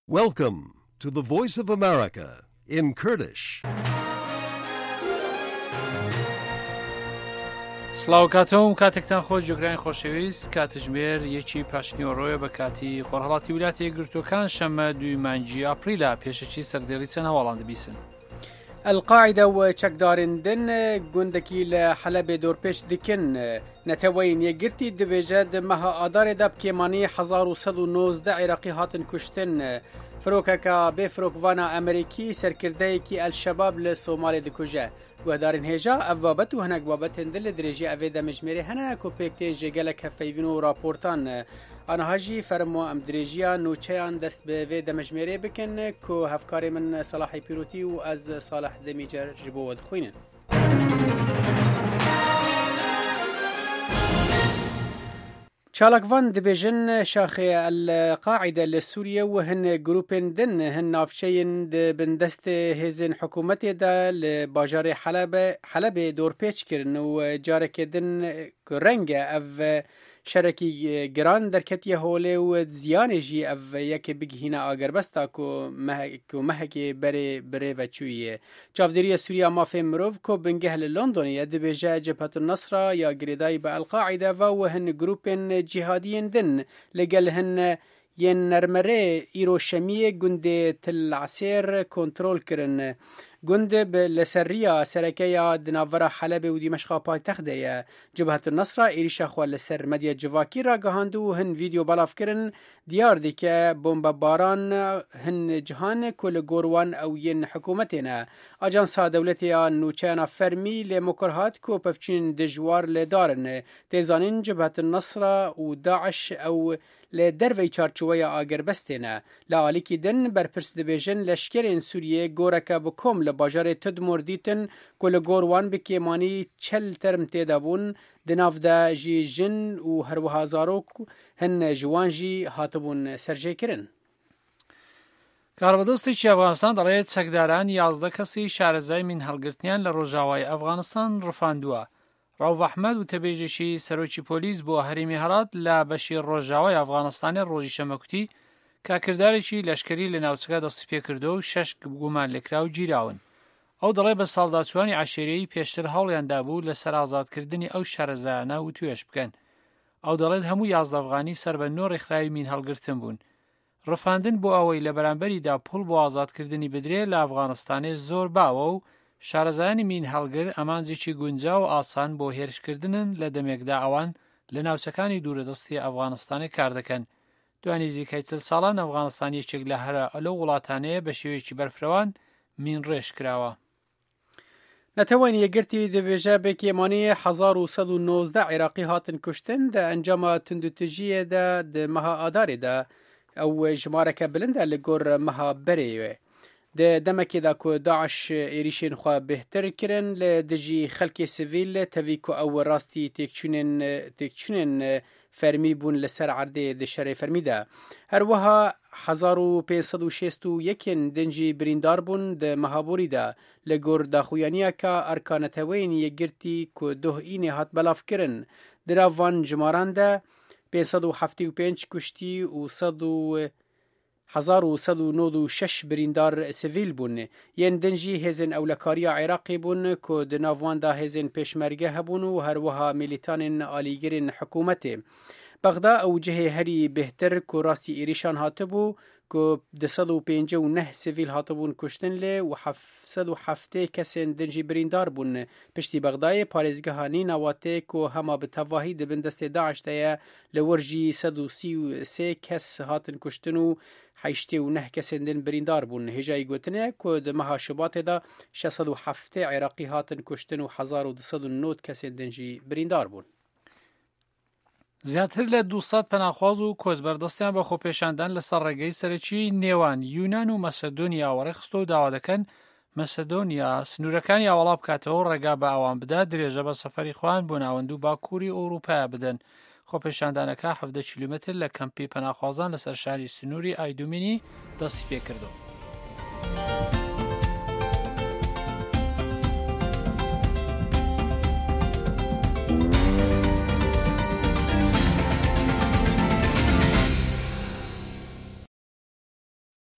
Welcome to the Voice of America in Kurdish. سڵاو کاتەوە کاتێکتان خۆش جۆگرانی خۆشەویست کاتژمێر یەکی پاشنیۆڕۆیە بە کاتی خۆرهەڵاتی ویلاتە یەکگرتووەکان شەمە 2 مانگی ئاپریلا پێشەچی سەردێڕی چەند هەواڵان دەبیسن. القاعدة وچەکدارندن گوندێکی لە حەلەبێ دۆرپێش دکن نەتەوەین یەکگرتی دەبێژە مەها ئادارێدا بکێمانی 1990 عێراقی هاتن کوشتن فرۆکەکە بێ فرۆکڤانە ئەمریکی سەرکردەیەکی ئەلشەباب لە سۆمالێ دکوژە گوهدارین هێژا ئەڤ بابەت و هەنێک بابەتên دل لە درێژی ئەvê دەمەژمێرێ هەنە کۆپێکتێن ژێگەلە کەفەیڤین و راپۆرتان ئانەهاژی فەرمووە ئەم درێژیە نوچەیان دەست بەvê دەمەژمێرێ بکەن کۆ هەفکارێ من سەلاحی پیرۆتی و ئەز ساڵح دەمیجەر ji بۆ وە دخوێنن. چالاکوان دەبێژن شاخێ القاعدە لە سووریە و هەن گروپên din hin navçeyên dibin destê hêzên حکوومەتê de li bajarê Helebê dorpêç kirin û carekê din reng e ev şerekî giran derketiye holê û ziyanê jî ev yekê bigihîne agerbesta ku mehekê berê birê veçûyê. Çavdêriya Sûriya mafê mirov ku bingeh li Londonê dibêje Cephetun Nesra ya girêdayî bi Elqaîde ve û hin grupên cihadiyên din li gel hin yên nermerê îroşemiyê gundê Til Esêr kontrol kirin. Gund li ser rêya serekeya di navbera Helebê û Dîmeşqa paytextê ye. Cephetun Nesra êrişa xwe li ser medya civakî ragihandî û hin vîdeo belav kirin diyar dike bombebaran hin cihan ku li gor wan ew yên hikûmetê ne. Ajansa dewletê ya nûçeyana fermî lê mokir hat ku pevçûnên dijwar lê darin. Têzanîn Cephetun Nesra û Daeş ew li derveyê çarçoveya agerbestê ne. Li alîkî din berpirs dibêjin leşkerên Sûriyê goreke bi kom li bajarê Tidmor dîtin ku li gor wan bi kêmanî çel term têde bûn di nav de jî jin û herwiha zarok hin ji wan jî hatibûn serjêkirin. کاربەدەستێکی ئەفغانستان دەڵێت چەکداران 11 کەسی شارەزای مین هەڵگرتنیان لە ڕۆژاوای ئەفغانستان ڕفاندووە. ڕەوف ئەحمەد و تەبێژێکی سەرۆکی پۆلیس بۆ هەرێمی هەرات لە بەشی ڕۆژاوای ئەفغانستانی ڕۆژی شەمەکوتی کە کردارێکی لەشکری لە ناوچەکە دەستی پێکردو و 6 گومان لێکرا و گیراون. ئەو دەڵێ بە ساڵداچوانی عەشێرەیی پێشتر هەوڵیاندا بوو لەسەر ئازادکردنی ئەو شارەزایانە و توێش بکەن. ئەو دەڵێت هەموو 11 ئەفغانی سەر بە 9 ڕێکخراوی مین هەڵگرتن بوون. ڕفاندن بۆ ئەوەی لە بەرامبەریدا پوڵ بۆ ئازادکردنی بدرێ لە ئەفغانستانê زۆر باوە و شارەزایانی مین هەڵگر ئەمانجێکی گونجاو و ئاسان بۆ هێرشکردنن لە دەمێکدا ئەوان لە ناوچەکانی دوورەدەستی ئەفغانستانê کار دەکەن. دوای نزیکەی 40 ساڵان ئەفغانستان یەکێک لە هەرە لەو وڵاتانەیە بە شێوەیەکی بەرفرەوان مین ڕێژ کراوە. نەتەوەین یەکگرتی دەبێژە بێکێمانی 1990 عێراقی هاتن کوشتن دە ئەنجاما تندوتژیەدا di meha Adarê de ew jimareke bilind e li gor meha berê wê. Di demekê de ku Daeş êrişên xwe bêhtir kirin li dijî xelkê sivîl tevî ku ew rastî têkçûnên fermî bûn li ser erdê di şerê fermî de. Her wiha 1561 din jî birîndar bûn di mehaborî de li gor daxuyaniyeka erkaneteweyên yekgirtî ku duh înê hat belav kirin. Di nav van jimaran de 575 kuştî û 1196 birîndar sivîl bûn. Yên din jî hêzên ewlekariya Iraqê bûn ku di nav wan de hêzên pêşmerge hebûn û her wiha milîtanên alîgirên hikûmetê. Bexda ew cihê herî bêhtir ku rastî êrişan hatibû ku 259 sivîl hatibûn kuştin lê û 707 kesên din jî birîndar bûn. Piştî Bexdayê parêzgeha Nînawatê ku hema bi tevahî dibin destê Daeş de ye li wir jî 133 kes hatin kuştin û 89 kesên din birîndar bûn. Hêjayî gotinê ku di meha Şubatê de 607 Iraqî hatin kuştin û 1290 kesên din jî birîndar bûn. زیاتر لە 200 پەناخواز و کۆچبەردەستیان بە خۆپێشاندان لەسەر ڕێگەی سەرەکی نێوان یونان و مەسەدۆنیا وەڕێخستۆ و داوا دەکەن مەسەدۆنیا سنوورەکانی ئاوەڵا بکاتەوە ڕێگا بە ئەوان بدا درێژە بە سەفەری خۆیان بۆ ناوەند و باکووری ئەوروپا بدەن. خۆپێشاندانەکە 17 کیلومتر لە کەمپی پەناخوازان لەسەر شاری سنووری ئایدومینی دەستی پێکردەوە.